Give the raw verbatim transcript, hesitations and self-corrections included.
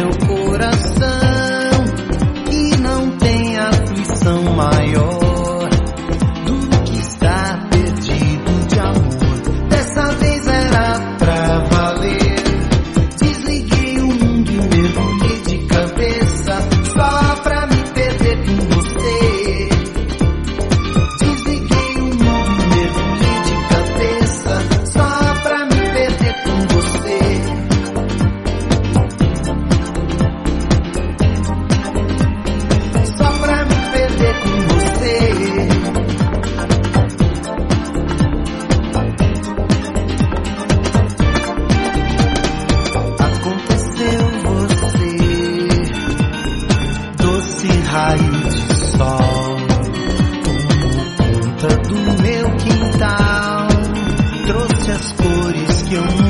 meu coração, e não tem aflição maior do que estar perdido de amor. Dessa vez era pra valer. Desliguei o mundo e mergulhei de cabeça só pra me perder com você. Desliguei o mundo e mergulhei de cabeça só pra me perder com você. Só pra me perder com você. Aconteceu você, doce raio de sol, tomou conta do meu quintal, trouxe as cores que eu